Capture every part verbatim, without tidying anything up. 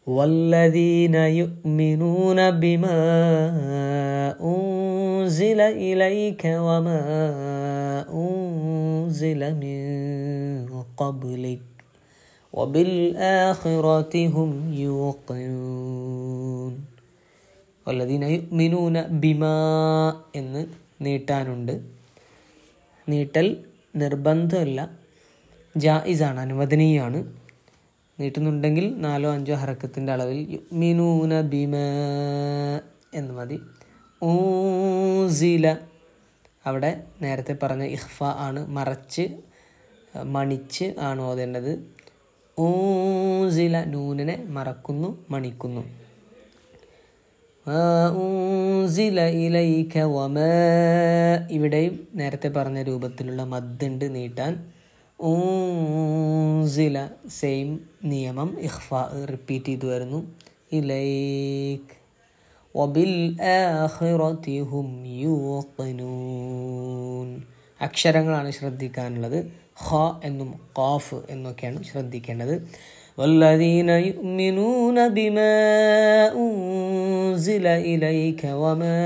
വല്ലദീന യുഅ്മിനൂന ബിമാ ഉൻസില ഇലൈക വമാ ഉൻസില മിൻ ഖബ്ലിക് വബിൽആഖിറതി ഹും യൂഖിനൂൻ. വല്ലദീന യുഅ്മിനൂന ബിമാ എന്ന് നീട്ടാനുണ്ട്. നീട്ടൽ നിർബന്ധമല്ല, ജായിസാണ്, അനുവദനീയമാണ്. നീട്ടുന്നുണ്ടെങ്കിൽ നാലോ അഞ്ചോ ഹറക്കത്തിൻ്റെ അളവിൽ യുഅ്മിനൂന ബിമാ എന്ന് മതി. ഊസില അവിടെ നേരത്തെ പറഞ്ഞ ഇഖ്ഫ ആണ്, മറച്ച് മണിച്ച് ആണ് ഓതേണ്ടത്. ഊസില നൂനിനെ മറക്കുന്നു, മണിക്കുന്നു. ഊസില ഇലൈക വമാ ഇവിടെയും നേരത്തെ പറഞ്ഞ രൂപത്തിലുള്ള മദ്ദുണ്ട് നീട്ടാൻ. ഊസില സെയിം നിയമം, ഇഖ്ഫ റിപ്പീറ്റ് ചെയ്തു വരുന്നു. ഇലൈക് വബിൽ ആഖിറതി ഹും യൂഖിനൂൻ. അക്ഷരങ്ങളാണ് ശ്രദ്ധിക്കാനുള്ളത്. ഖ എന്നും ഖാഫ് എന്നൊക്കെയാണ് ശ്രദ്ധിക്കേണ്ടത്. വല്ലദീന യുഅ്മിനൂന ബിമാ ഉൻസില ഇലൈക വമാ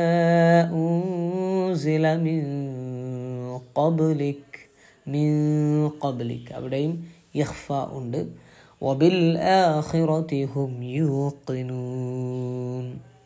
ഉൻസില മിൻ ഖബ്ലിക് മിൻ ഖബ്ലിക് അവിടെയും ഇഖ്ഫ ഉണ്ട്. വബിൽ ആഖിറതി ഹും യൂഖിനൂൻ.